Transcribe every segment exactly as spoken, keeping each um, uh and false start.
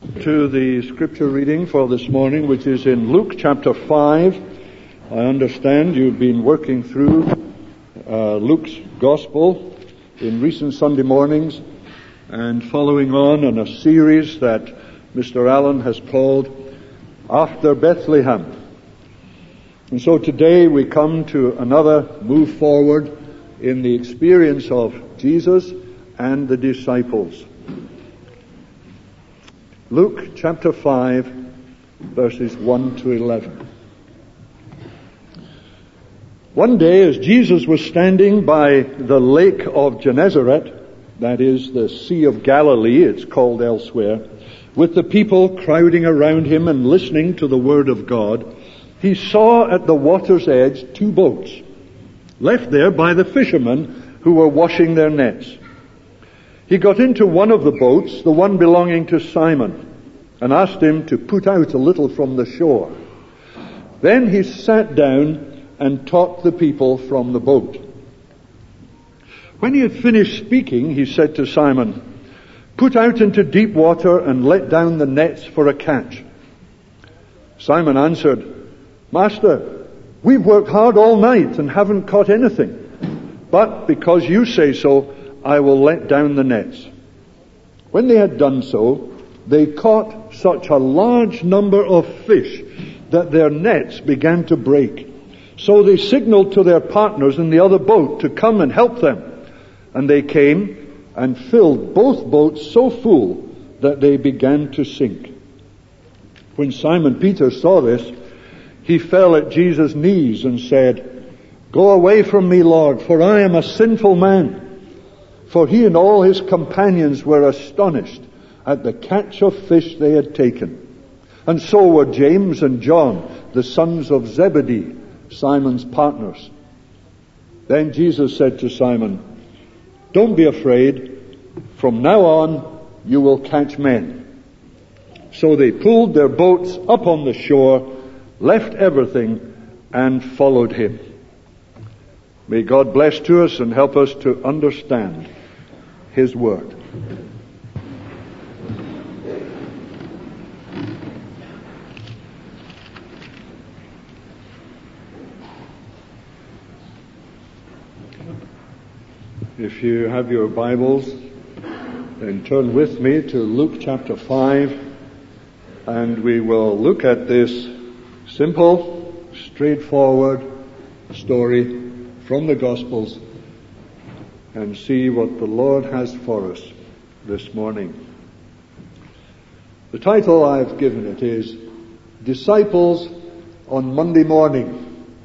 To the scripture reading for this morning, which is in Luke chapter five. I understand you've been working through uh, Luke's Gospel in recent Sunday mornings and following on in a series that Mister Allen has called After Bethlehem. And so today we come to another move forward in the experience of Jesus and the disciples. Luke chapter five, verses one to eleven. One day as Jesus was standing by the lake of Gennesaret, that is the Sea of Galilee, it's called elsewhere, with the people crowding around him and listening to the word of God, he saw at the water's edge two boats, left there by the fishermen who were washing their nets. He got into one of the boats, the one belonging to Simon, and asked him to put out a little from the shore. Then he sat down and taught the people from the boat. When he had finished speaking, he said to Simon, "Put out into deep water and let down the nets for a catch." Simon answered, "Master, we've worked hard all night and haven't caught anything. But because you say so, I will let down the nets." When they had done so, they caught such a large number of fish that their nets began to break. So they signaled to their partners in the other boat to come and help them. And they came and filled both boats so full that they began to sink. When Simon Peter saw this, he fell at Jesus' knees and said, "Go away from me, Lord, for I am a sinful man." For he and all his companions were astonished at the catch of fish they had taken. And so were James and John, the sons of Zebedee, Simon's partners. Then Jesus said to Simon, "Don't be afraid. From now on you will catch men." So they pulled their boats up on the shore, left everything, and followed him. May God bless to us and help us to understand His Word. If you have your Bibles, then turn with me to Luke chapter five, and we will look at this simple, straightforward story from the Gospels and see what the Lord has for us this morning. The title I've given it is Disciples on Monday Morning.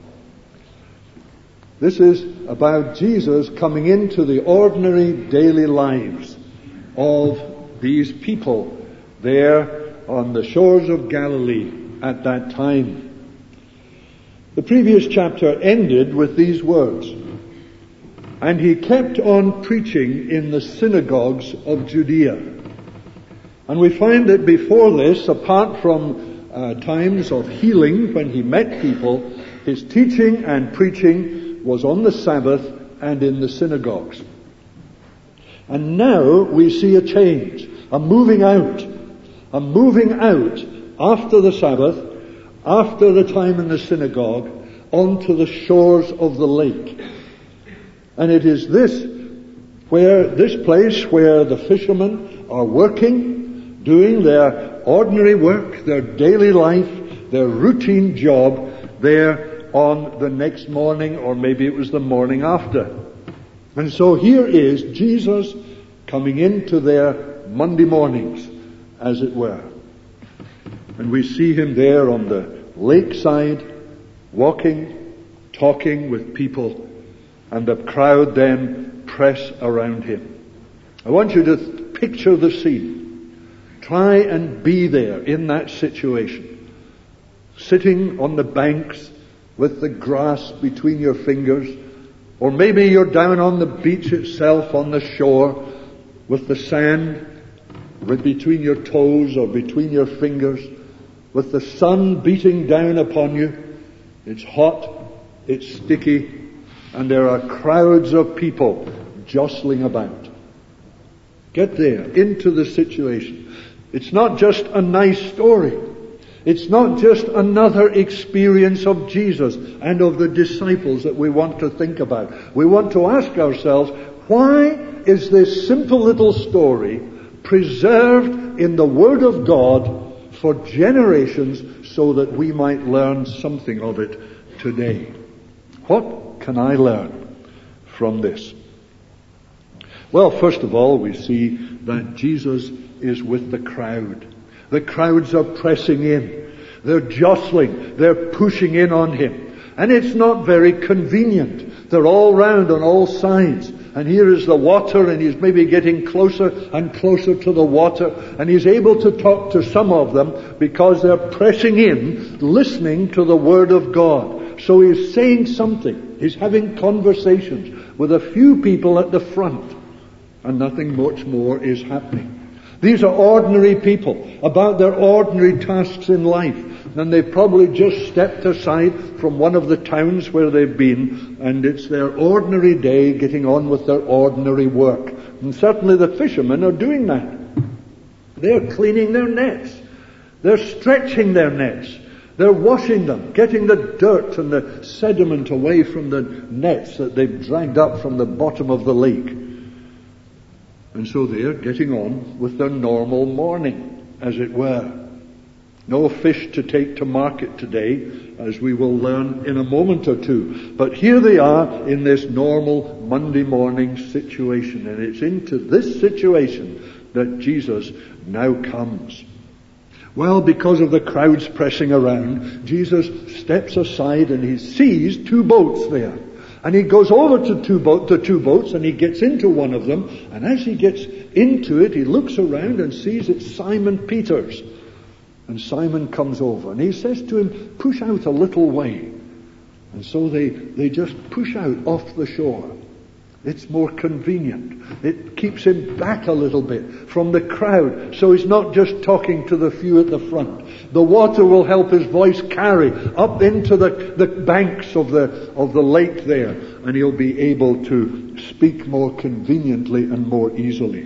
This is about Jesus coming into the ordinary daily lives of these people there on the shores of Galilee at that time. The previous chapter ended with these words, "And he kept on preaching in the synagogues of Judea." And we find that before this, apart from uh, times of healing when he met people, his teaching and preaching was on the Sabbath and in the synagogues. And now we see a change, a moving out, a moving out after the Sabbath, after the time in the synagogue, onto the shores of the lake. And it is this where, this place where the fishermen are working, doing their ordinary work, their daily life, their routine job there on the next morning, or maybe it was the morning after. And so here is Jesus coming into their Monday mornings, as it were. And we see him there on the lakeside, walking, talking with people, and the crowd then press around him. I want you to picture the scene. Try and be there in that situation. Sitting on the banks with the grass between your fingers, or maybe you're down on the beach itself on the shore with the sand between your toes or between your fingers, with the sun beating down upon you. It's hot, it's sticky, and there are crowds of people jostling about. Get there, into the situation. It's not just a nice story. It's not just another experience of Jesus and of the disciples that we want to think about. We want to ask ourselves, why is this simple little story preserved in the Word of God for generations so that we might learn something of it today? What can I learn from this? Well, first of all, we see that Jesus is with the crowd. The crowds are pressing in. They're jostling. They're pushing in on him. And it's not very convenient. They're all round on all sides. And here is the water, and he's maybe getting closer and closer to the water. And he's able to talk to some of them because they're pressing in, listening to the Word of God. So he's saying something. He's having conversations with a few people at the front. And nothing much more is happening. These are ordinary people about their ordinary tasks in life. And they've probably just stepped aside from one of the towns where they've been, and it's their ordinary day getting on with their ordinary work. And certainly the fishermen are doing that. They're cleaning their nets. They're stretching their nets. They're washing them, getting the dirt and the sediment away from the nets that they've dragged up from the bottom of the lake. And so they're getting on with their normal morning, as it were. No fish to take to market today, as we will learn in a moment or two. But here they are in this normal Monday morning situation. And it's into this situation that Jesus now comes. Well, because of the crowds pressing around, Jesus steps aside and he sees two boats there. And he goes over to two, boat, to two boats and he gets into one of them. And as he gets into it, he looks around and sees it's Simon Peter's. And Simon comes over and he says to him, push out a little way. And so they, they just push out off the shore. It's more convenient. It keeps him back a little bit from the crowd, so he's not just talking to the few at the front. The water will help his voice carry up into the, the banks of the, of the lake there, and he'll be able to speak more conveniently and more easily.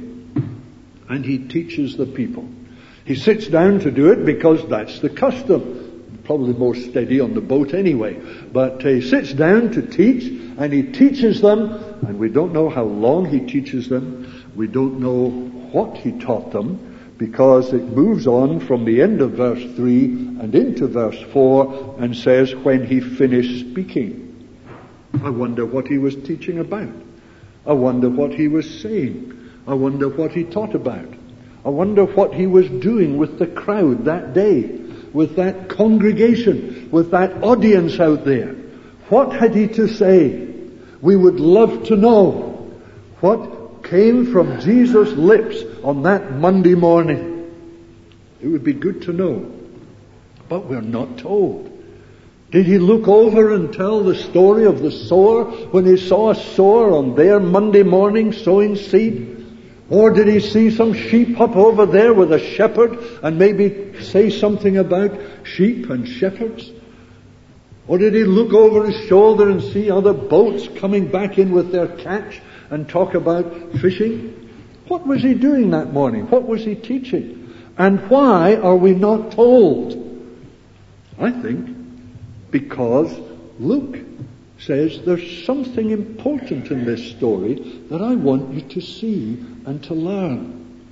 And he teaches the people. He sits down to do it because that's the custom. Probably more steady on the boat anyway. But he sits down to teach, and he teaches them, and we don't know how long he teaches them. We don't know what he taught them, because it moves on from the end of verse three and into verse four and says, when he finished speaking. I wonder what he was teaching about. I wonder what he was saying. I wonder what he taught about. I wonder what he was doing with the crowd that day, with that congregation, with that audience out there. What had he to say? We would love to know what came from Jesus' lips on that Monday morning. It would be good to know, but we're not told. Did he look over and tell the story of the sower when he saw a sower on their Monday morning sowing seed? Or did he see some sheep up over there with a shepherd and maybe say something about sheep and shepherds? Or did he look over his shoulder and see other boats coming back in with their catch and talk about fishing? What was he doing that morning? What was he teaching? And why are we not told? I think because Luke says there's something important in this story that I want you to see and to learn.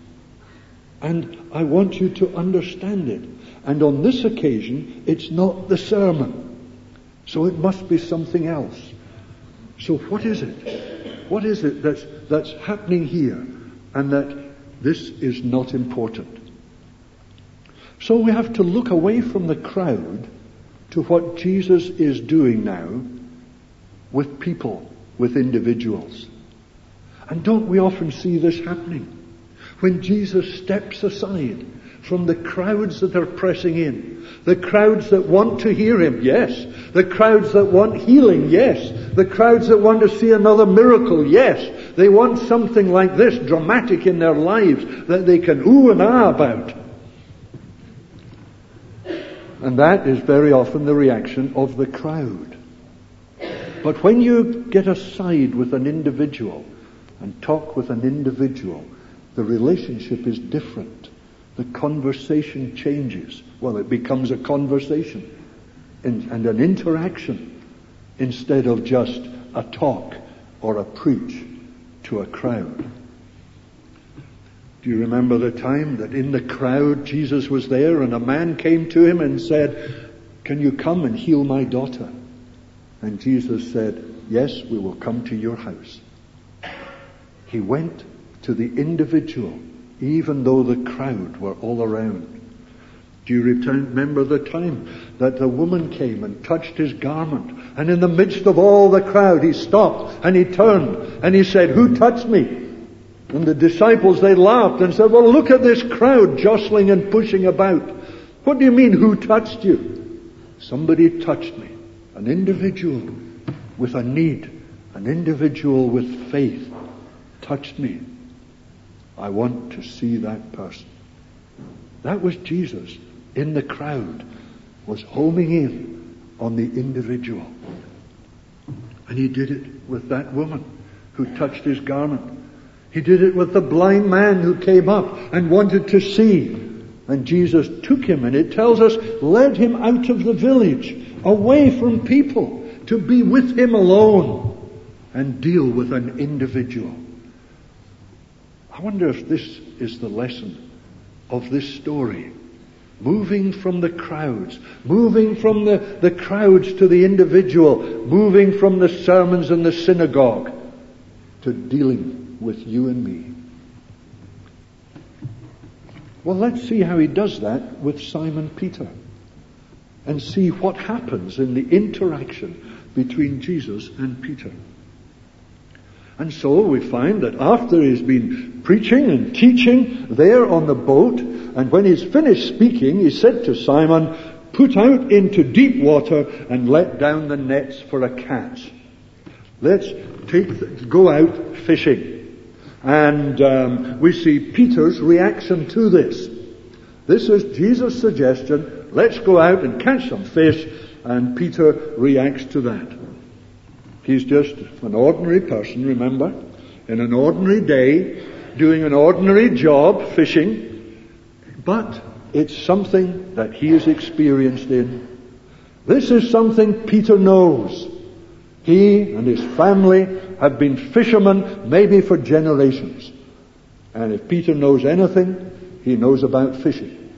And I want you to understand it. And on this occasion, it's not the sermon. So it must be something else. So what is it? What is it that's, that's happening here? And that this is not important. So we have to look away from the crowd to what Jesus is doing now with people, with individuals. And don't we often see this happening? When Jesus steps aside from the crowds that are pressing in, the crowds that want to hear him, yes. The crowds that want healing, yes. The crowds that want to see another miracle, yes. They want something like this, dramatic in their lives, that they can ooh and ah about. And that is very often the reaction of the crowd. But when you get aside with an individual and talk with an individual, the relationship is different. the conversation changes. Well, it becomes a conversation and, and an interaction instead of just a talk or a preach to a crowd. Do you remember the time that in the crowd Jesus was there and a man came to him and said, "Can you come and heal my daughter?" And Jesus said, "Yes, we will come to your house." He went to the individual, even though the crowd were all around. Do you remember the time that the woman came and touched his garment, and in the midst of all the crowd he stopped and he turned and he said, "Who touched me?" And the disciples, they laughed and said, "Well, look at this crowd jostling and pushing about. What do you mean, who touched you?" "Somebody touched me." An individual with a need, an individual with faith touched me. I want to see that person. That was Jesus in the crowd, was homing in on the individual. And he did it with that woman who touched his garment. He did it with the blind man who came up and wanted to see. And Jesus took him, and it tells us, led him out of the village, away from people, to be with him alone and deal with an individual. I wonder if this is the lesson of this story. Moving from the crowds, moving from the, the crowds to the individual, moving from the sermons in the synagogue to dealing with you and me. Well, let's see how he does that with Simon Peter and see what happens in the interaction between Jesus and Peter. And so we find that after he's been preaching and teaching there on the boat, and when he's finished speaking, he said to Simon, "Put out into deep water and let down the nets for a catch." Let's take, go out fishing. And um, we see Peter's reaction to this. This is Jesus' suggestion. Let's go out and catch some fish. And Peter reacts to that. He's just an ordinary person, remember, in an ordinary day, doing an ordinary job, fishing. But it's something that he is experienced in. This is something Peter knows. He and his family have been fishermen maybe for generations. And if Peter knows anything, he knows about fishing.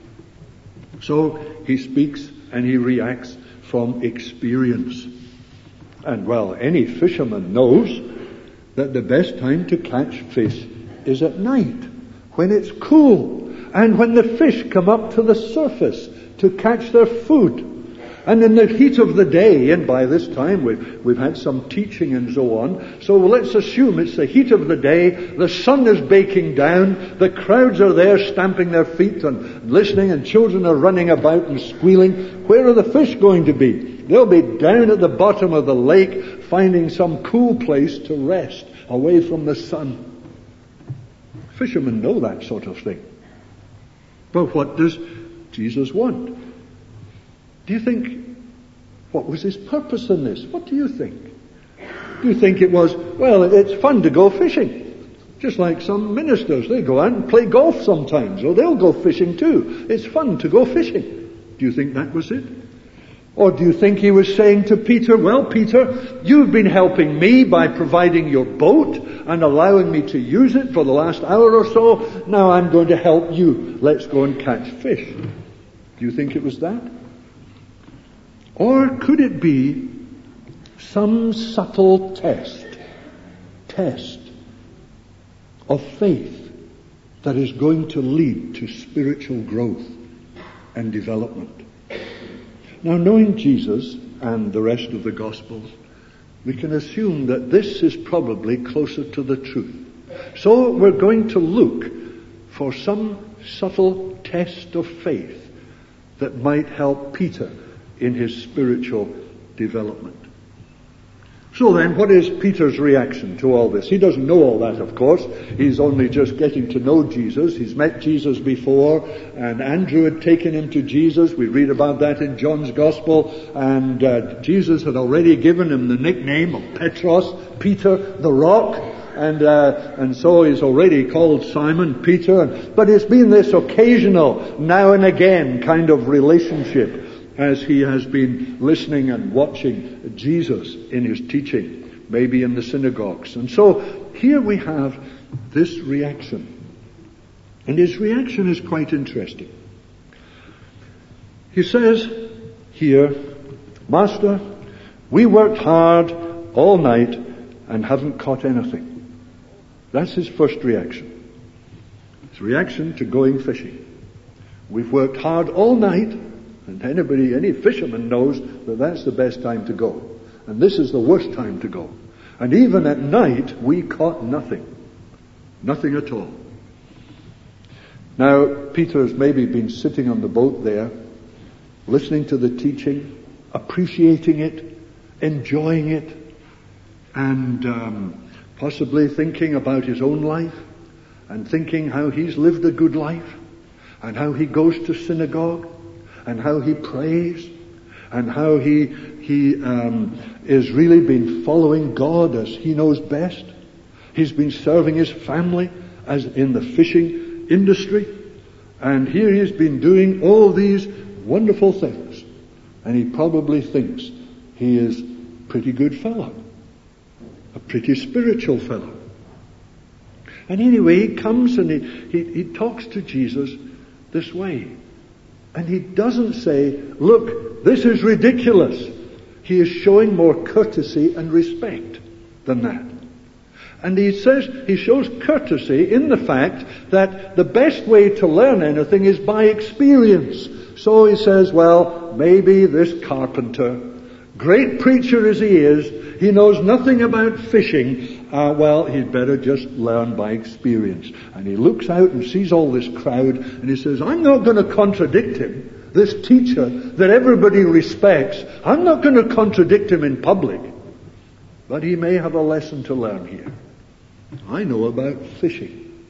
So he speaks and he reacts from experience. And well, any fisherman knows that the best time to catch fish is at night, when it's cool, and when the fish come up to the surface to catch their food. And in the heat of the day, and by this time we've, we've had some teaching and so on, so let's assume it's the heat of the day, the sun is baking down, the crowds are there stamping their feet and listening, and children are running about and squealing. Where are the fish going to be? They'll be down at the bottom of the lake, finding some cool place to rest, away from the sun. Fishermen know that sort of thing. But what does Jesus want? Do you think, what was his purpose in this? What do you think? Do you think it was, well, it's fun to go fishing? Just like some ministers, they go out and play golf sometimes, or they'll go fishing too. It's fun to go fishing. Do you think that was it? Or do you think he was saying to Peter, well, Peter, you've been helping me by providing your boat and allowing me to use it for the last hour or so. Now I'm going to help you. Let's go and catch fish. Do you think it was that? Or could it be some subtle test, test of faith that is going to lead to spiritual growth and development? Now, knowing Jesus and the rest of the Gospels, we can assume that this is probably closer to the truth. So we're going to look for some subtle test of faith that might help Peter in his spiritual development. So then, what is Peter's reaction to all this? He doesn't know all that, of course. He's only just getting to know Jesus. He's met Jesus before, and Andrew had taken him to Jesus. We read about that in John's Gospel. And uh, Jesus had already given him the nickname of Petros, Peter the Rock. And, uh, and so he's already called Simon Peter. But it's been this occasional, now and again kind of relationship as he has been listening and watching Jesus in his teaching, maybe in the synagogues. And so here we have this reaction. And his reaction is quite interesting. He says here, Master, we worked hard all night and haven't caught anything. That's his first reaction. His reaction to going fishing. We've worked hard all night, and anybody, any fisherman knows that that's the best time to go. And this is the worst time to go. And even at night, we caught nothing. Nothing at all. Now, Peter has maybe been sitting on the boat there, listening to the teaching, appreciating it, enjoying it, and um, possibly thinking about his own life, and thinking how he's lived a good life, and how he goes to synagogue, and how he prays, and how he he um, is really been following God as he knows best. He's been serving his family as in the fishing industry, and here he's been doing all these wonderful things, and he probably thinks he is a pretty good fellow, a pretty spiritual fellow. And anyway, he comes and he, he, he talks to Jesus this way, and he doesn't say, look, this is ridiculous. He is showing more courtesy and respect than that. And he says, he shows courtesy in the fact that the best way to learn anything is by experience. So he says, well, maybe this carpenter, great preacher as he is, he knows nothing about fishing. Uh, well, he'd better just learn by experience. And he looks out and sees all this crowd, and he says, I'm not going to contradict him. This teacher that everybody respects, I'm not going to contradict him in public. But he may have a lesson to learn here. I know about fishing.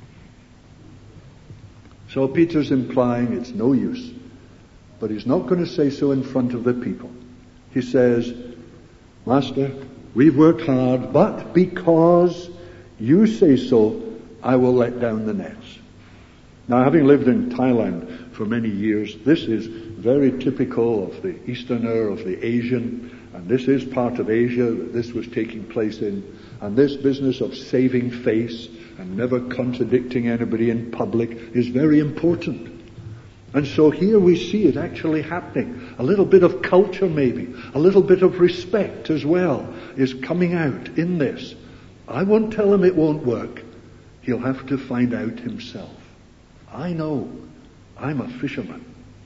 So Peter's implying it's no use. But he's not going to say so in front of the people. He says, Master, we've worked hard, but because you say so, I will let down the nets. Now, having lived in Thailand for many years, this is very typical of the Easterner, of the Asian, and this is part of Asia that this was taking place in. And this business of saving face and never contradicting anybody in public is very important. And so here we see it actually happening. A little bit of culture maybe, a little bit of respect as well is coming out in this. I won't tell him it won't work. He'll have to find out himself. I know. I'm a fisherman.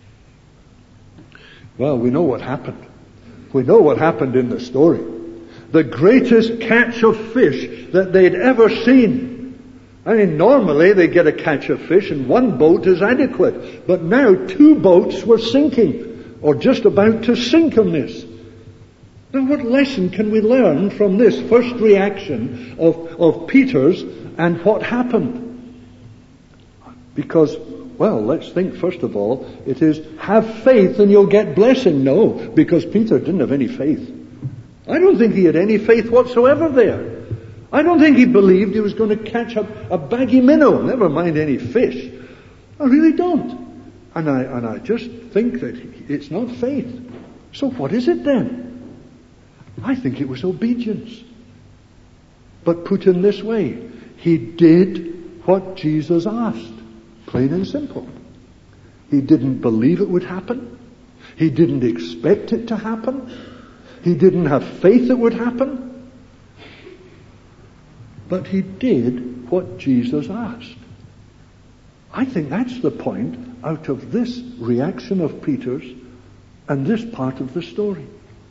Well, we know what happened. We know what happened in the story. The greatest catch of fish that they'd ever seen. I mean, normally they get a catch of fish and one boat is adequate. But now two boats were sinking, or just about to sink on this. Now what lesson can we learn from this first reaction of, of Peter's and what happened? Because, well, let's think first of all, it is have faith and you'll get blessing. No, because Peter didn't have any faith. I don't think he had any faith whatsoever there. I don't think he believed he was going to catch up a baggy minnow, never mind any fish. I really don't. And I, and I just think that it's not faith. So what is it then? I think it was obedience. But put in this way, he did what Jesus asked. Plain and simple. He didn't believe it would happen. He didn't expect it to happen. He didn't have faith it would happen. But he did what Jesus asked. I think that's the point out of this reaction of Peter's and this part of the story.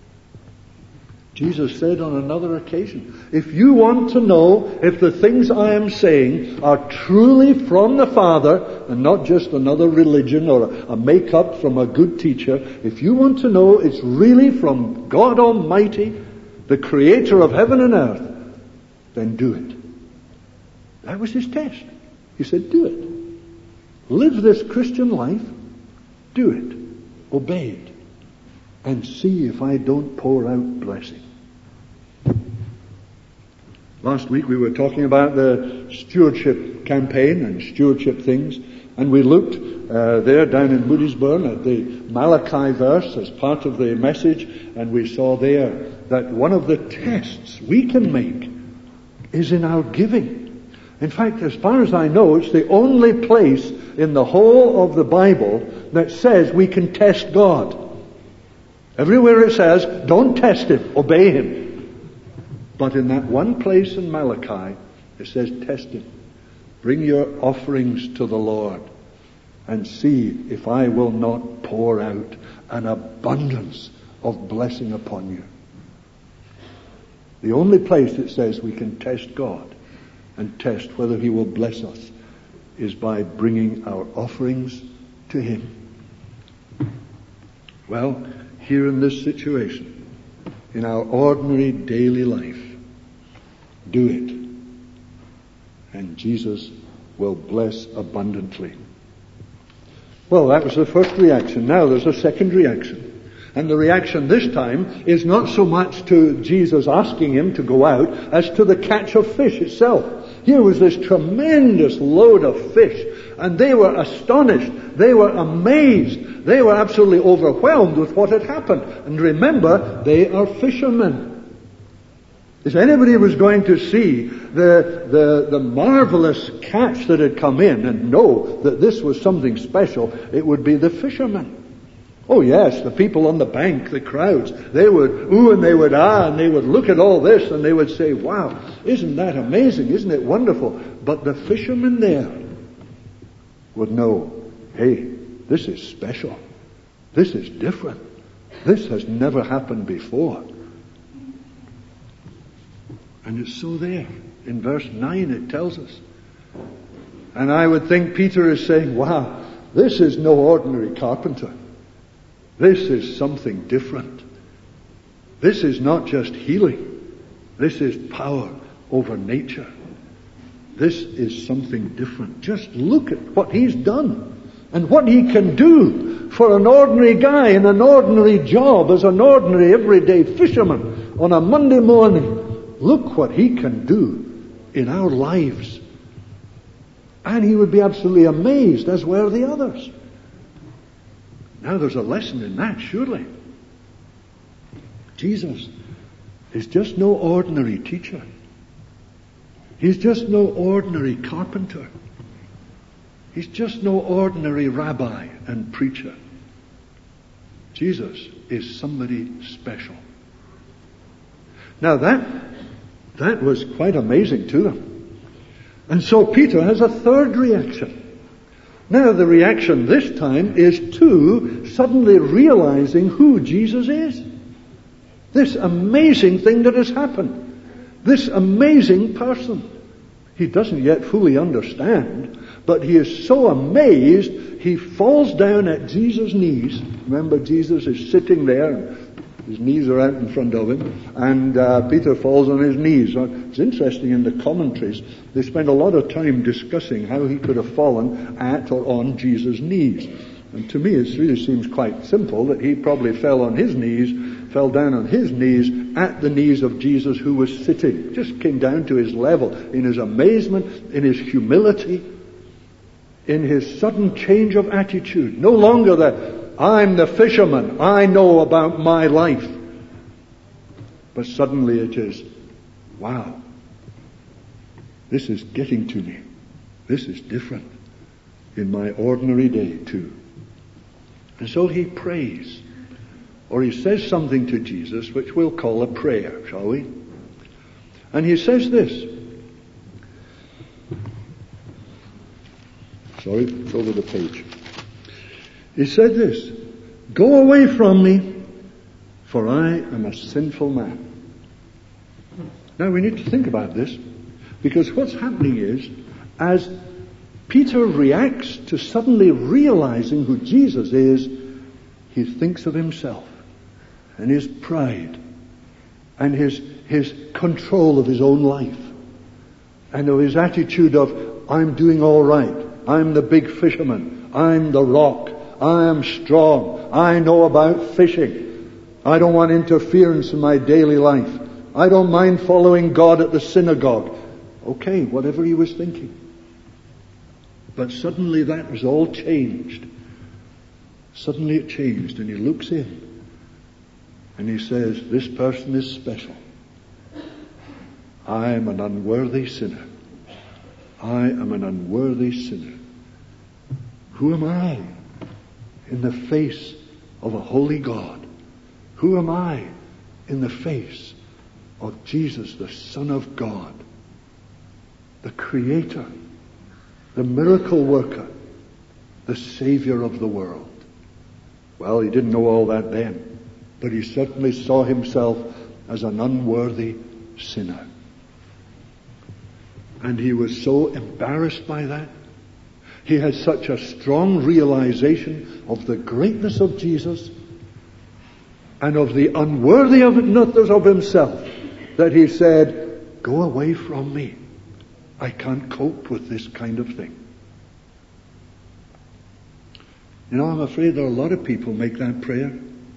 Jesus said on another occasion, if you want to know if the things I am saying are truly from the Father and not just another religion or a make-up from a good teacher, if you want to know it's really from God Almighty, the Creator of heaven and earth, then do it. That was his test. He said, do it. Live this Christian life. Do it. Obey it. And see if I don't pour out blessing. Last week we were talking about the stewardship campaign and stewardship things, and we looked uh, there down in Moodiesburn at the Malachi verse as part of the message, and we saw there that one of the tests we can make is in our giving. In fact, as far as I know, it's the only place in the whole of the Bible that says we can test God. Everywhere it says, don't test Him, obey Him. But in that one place in Malachi, it says, test Him. Bring your offerings to the Lord and see if I will not pour out an abundance of blessing upon you. The only place it says we can test God and test whether He will bless us is by bringing our offerings to Him. Well, here in this situation, in our ordinary daily life, do it, and Jesus will bless abundantly. Well, that was the first reaction. Now there's a second reaction. And the reaction this time is not so much to Jesus asking him to go out as to the catch of fish itself. Here was this tremendous load of fish, and they were astonished. They were amazed. They were absolutely overwhelmed with what had happened. And remember, they are fishermen. If anybody was going to see the, the, the marvelous catch that had come in and know that this was something special, it would be the fishermen. Oh yes, the people on the bank, the crowds, they would ooh and they would ah and they would look at all this and they would say, wow, isn't that amazing? Isn't it wonderful? But the fishermen there would know, hey, this is special. This is different. This has never happened before. And it's so there. In verse nine it tells us. And I would think Peter is saying, wow, this is no ordinary carpenter. This is something different. This is not just healing. This is power over nature. This is something different. Just look at what he's done and what he can do for an ordinary guy in an ordinary job as an ordinary everyday fisherman on a Monday morning. Look what he can do in our lives. And he would be absolutely amazed, as were the others. Now there's a lesson in that, surely. Jesus is just no ordinary teacher. He's just no ordinary carpenter. He's just no ordinary rabbi and preacher. Jesus is somebody special. Now that, that was quite amazing to them. And so Peter has a third reaction. Now the reaction this time is to suddenly realizing who Jesus is. This amazing thing that has happened. This amazing person. He doesn't yet fully understand, but he is so amazed, he falls down at Jesus' knees. Remember, Jesus is sitting there, and his knees are out in front of him, and uh, Peter falls on his knees. It's interesting in the commentaries, they spend a lot of time discussing how he could have fallen at or on Jesus' knees. And to me it really seems quite simple that he probably fell on his knees, fell down on his knees at the knees of Jesus who was sitting. Just came down to his level in his amazement, in his humility, in his sudden change of attitude. No longer the, I'm the fisherman, I know about my life. But suddenly it is, wow, this is getting to me. This is different in my ordinary day too. And so he prays, or he says something to Jesus which we'll call a prayer, shall we? And he says this. Sorry, it's over the page. He said this, go away from me, for I am a sinful man. Now we need to think about this, because what's happening is, as Peter reacts to suddenly realizing who Jesus is, he thinks of himself and his pride and his, his control of his own life and of his attitude of, I'm doing all right. I'm the big fisherman. I'm the rock. I am strong. I know about fishing. I don't want interference in my daily life. I don't mind following God at the synagogue. Okay, whatever he was thinking. But suddenly that was all changed. Suddenly it changed, and he looks in and he says, this person is special. I am an unworthy sinner. I am an unworthy sinner. Who am I in the face of a holy God? Who am I in the face of Jesus, the Son of God, the Creator, the miracle worker, the Savior of the world? Well, he didn't know all that then, but he certainly saw himself as an unworthy sinner. And he was so embarrassed by that. He had such a strong realization of the greatness of Jesus and of the unworthiness of himself that he said, go away from me. I can't cope with this kind of thing. You know, I'm afraid there are a lot of people make that prayer.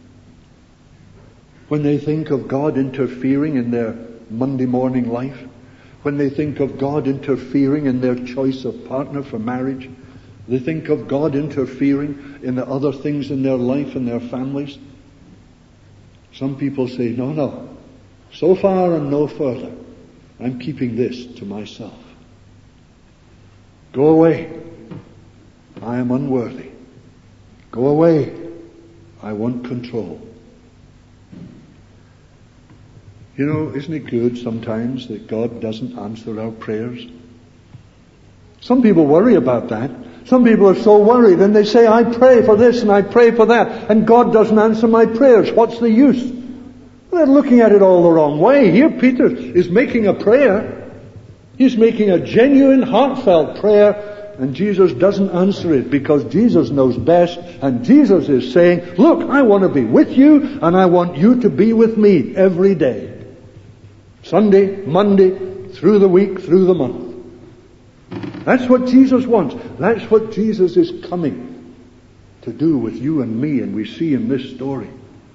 When they think of God interfering in their Monday morning life, when they think of God interfering in their choice of partner for marriage, they think of God interfering in the other things in their life and their families. Some people say, no, no, so far and no further. I'm keeping this to myself. Go away. I am unworthy. Go away. I want control. You know, isn't it good sometimes that God doesn't answer our prayers? Some people worry about that. Some people are so worried and they say, I pray for this and I pray for that, and God doesn't answer my prayers. What's the use? They're looking at it all the wrong way. Here Peter is making a prayer. He's making a genuine, heartfelt prayer, and Jesus doesn't answer it because Jesus knows best, and Jesus is saying, look, I want to be with you and I want you to be with me every day. Sunday, Monday, through the week, through the month. That's what Jesus wants. That's what Jesus is coming to do with you and me, and we see in this story.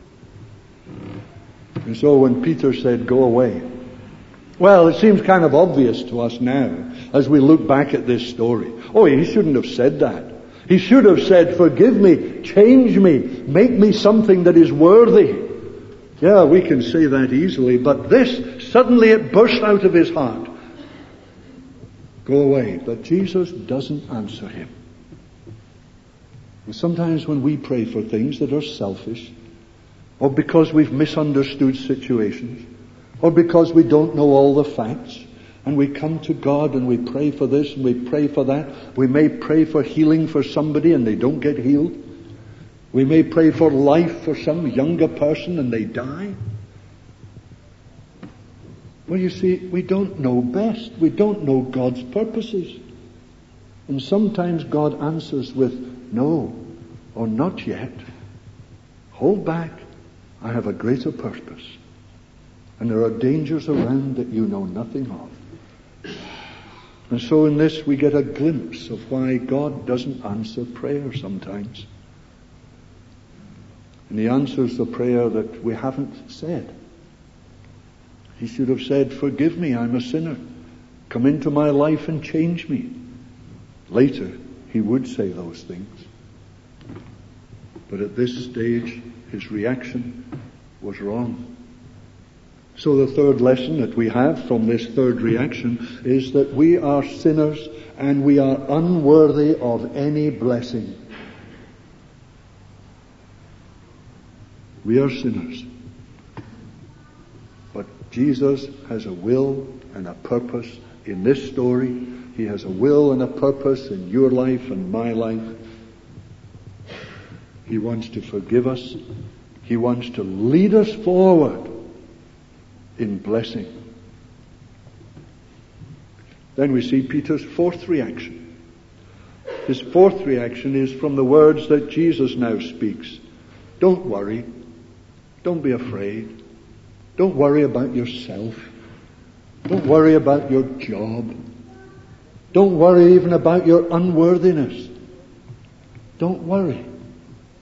And so when Peter said, go away, well, it seems kind of obvious to us now as we look back at this story. Oh, he shouldn't have said that. He should have said, forgive me, change me, make me something that is worthy. Yeah, we can say that easily, but this, suddenly it burst out of his heart. Go away. But Jesus doesn't answer him. And sometimes when we pray for things that are selfish, or because we've misunderstood situations, or because we don't know all the facts, and we come to God and we pray for this and we pray for that, we may pray for healing for somebody and they don't get healed. We may pray for life for some younger person and they die. Well, you see, we don't know best. We don't know God's purposes. And sometimes God answers with no or not yet. Hold back. I have a greater purpose. And there are dangers around that you know nothing of. And so in this we get a glimpse of why God doesn't answer prayer sometimes. And he answers the prayer that we haven't said. He should have said, forgive me, I'm a sinner. Come into my life and change me. Later, he would say those things. But at this stage, his reaction was wrong. So the third lesson that we have from this third reaction is that we are sinners and we are unworthy of any blessing. We are sinners. But Jesus has a will and a purpose in this story. He has a will and a purpose in your life and my life. He wants to forgive us. He wants to lead us forward in blessing. Then we see Peter's fourth reaction. His fourth reaction is from the words that Jesus now speaks. Don't worry. Don't be afraid. Don't worry about yourself. Don't worry about your job. Don't worry even about your unworthiness. Don't worry.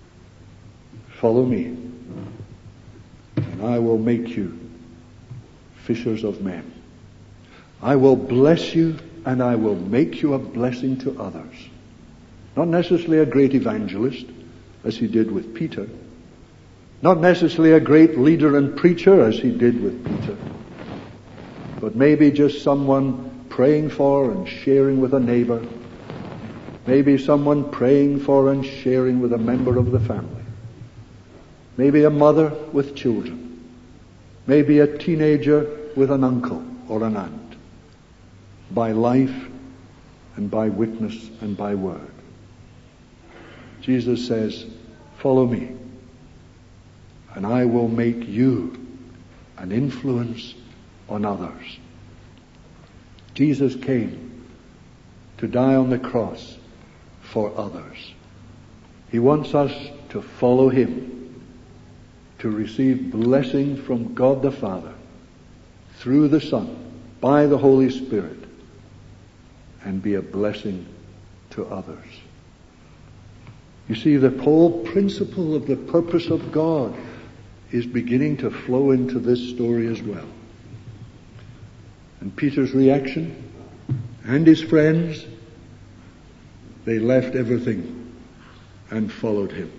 Follow me, and I will make you fishers of men. I will bless you and I will make you a blessing to others. Not necessarily a great evangelist, as he did with Peter. Not necessarily a great leader and preacher, as he did with Peter. But maybe just someone praying for and sharing with a neighbor. Maybe someone praying for and sharing with a member of the family. Maybe a mother with children. Maybe a teenager with an uncle or an aunt. By life and by witness and by word. Jesus says, follow me, and I will make you an influence on others. Jesus came to die on the cross for others. He wants us to follow him, to receive blessing from God the Father, through the Son, by the Holy Spirit, and be a blessing to others. You see, the whole principle of the purpose of God is beginning to flow into this story as well. And Peter's reaction and his friends, they left everything and followed him.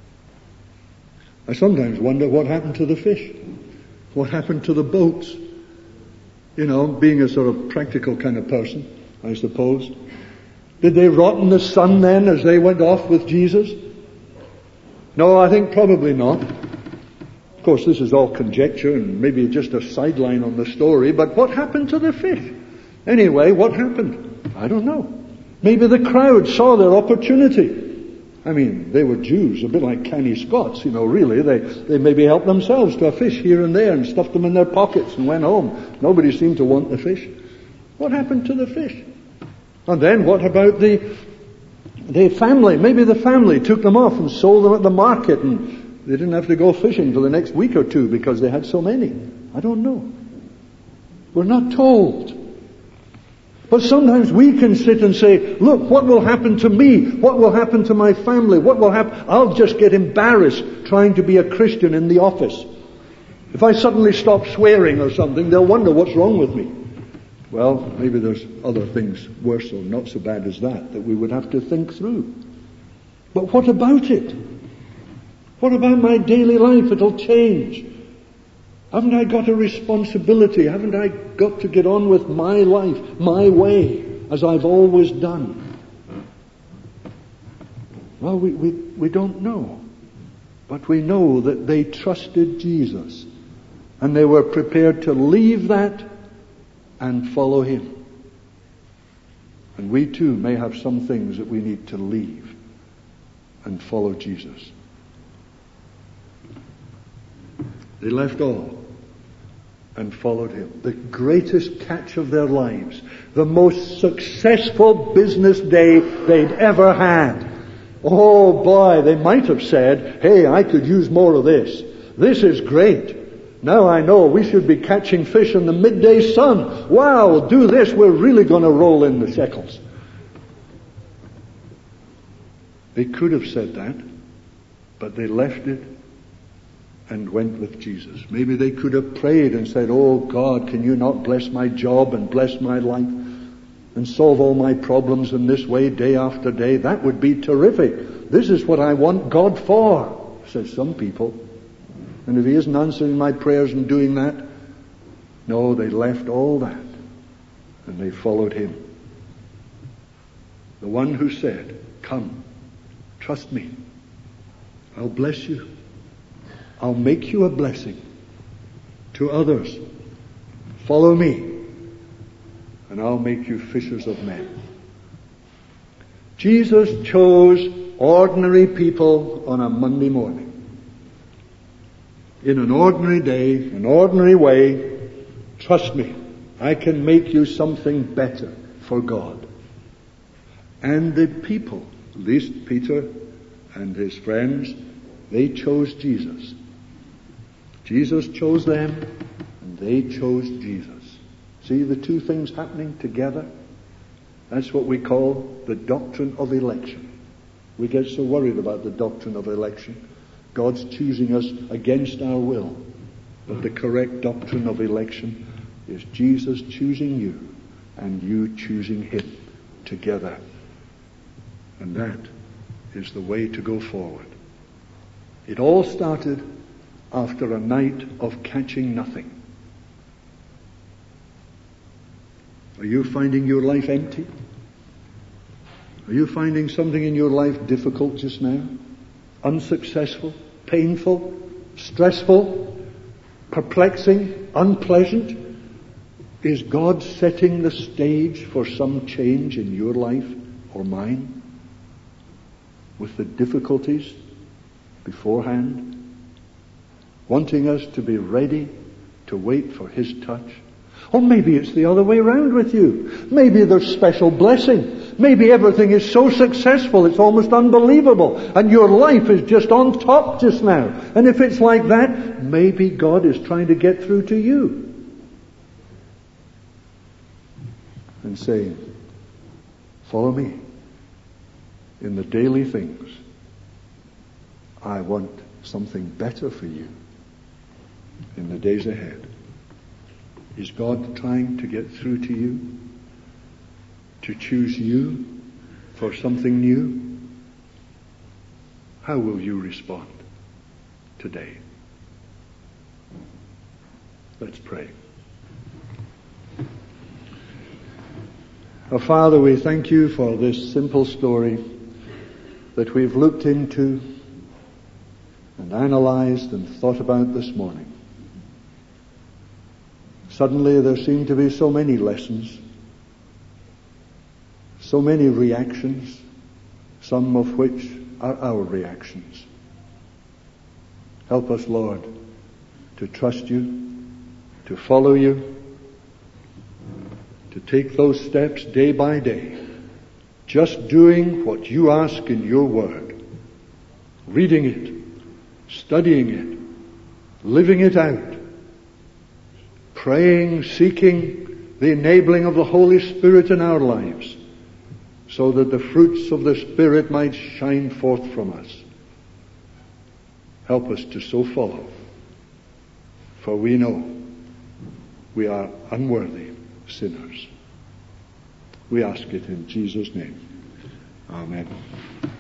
I sometimes wonder what happened to the fish. What happened to the boats? You know, being a sort of practical kind of person, I suppose. Did they rot in the sun then as they went off with Jesus? No, I think probably not. Of course, this is all conjecture and maybe just a sideline on the story, but what happened to the fish? Anyway, what happened? I don't know. Maybe the crowd saw their opportunity. I mean, they were Jews, a bit like canny Scots, you know, really. They, they maybe helped themselves to a fish here and there and stuffed them in their pockets and went home. Nobody seemed to want the fish. What happened to the fish? And then what about the the family? Maybe the family took them off and sold them at the market and they didn't have to go fishing for the next week or two because they had so many. I don't know. We're not told. But sometimes we can sit and say, look, what will happen to me? What will happen to my family? What will happen? I'll just get embarrassed trying to be a Christian in the office. If I suddenly stop swearing or something, they'll wonder what's wrong with me. Well, maybe there's other things worse or not so bad as that that we would have to think through. But what about it? What about my daily life? It'll change. Haven't I got a responsibility? Haven't I got to get on with my life, my way, as I've always done? Well, we, we, we don't know. But we know that they trusted Jesus. And they were prepared to leave that and follow him. And we too may have some things that we need to leave and follow Jesus. They left all and followed him. The greatest catch of their lives. The most successful business day they'd ever had. Oh boy, they might have said, hey, I could use more of this. This is great. Now I know we should be catching fish in the midday sun. Wow, we'll do this. We're really going to roll in the shekels. They could have said that, but they left it and went with Jesus. Maybe they could have prayed and said, oh God, can you not bless my job and bless my life and solve all my problems in this way day after day? That would be terrific. This is what I want God for, says some people. And if he isn't answering my prayers and doing that, no, they left all that and they followed him. The one who said, come, trust me. I'll bless you. I'll make you a blessing to others. Follow me and I'll make you fishers of men. Jesus chose ordinary people on a Monday morning. In an ordinary day, an ordinary way, trust me, I can make you something better for God. And the people, at least Peter and his friends, they chose Jesus. Jesus chose them, and they chose Jesus. See the two things happening together? That's what we call the doctrine of election. We get so worried about the doctrine of election. God's choosing us against our will. But the correct doctrine of election is Jesus choosing you and you choosing him together. And that is the way to go forward. It all started after a night of catching nothing. Are you finding your life empty? Are you finding something in your life difficult just now? Unsuccessful? Painful? Stressful? Perplexing? Unpleasant? Is God setting the stage for some change in your life or mine? With the difficulties beforehand? Wanting us to be ready to wait for his touch? Or maybe it's the other way around with you. Maybe there's special blessing. Maybe everything is so successful it's almost unbelievable and your life is just on top just now. And if it's like that, maybe God is trying to get through to you and saying, follow me in the daily things. I want something better for you in the days ahead. Is God trying to get through to you? To choose you for something new? How will you respond today? Let's pray. Our Father, we thank you for this simple story that we've looked into and analyzed and thought about this morning. Suddenly there seem to be so many lessons, so many reactions, some of which are our reactions. Help us, Lord, to trust you, to follow you, to take those steps day by day, just doing what you ask in your word, reading it, studying it, living it out, praying, seeking the enabling of the Holy Spirit in our lives, so that the fruits of the Spirit might shine forth from us. Help us to so follow, for we know we are unworthy sinners. We ask it in Jesus' name. Amen.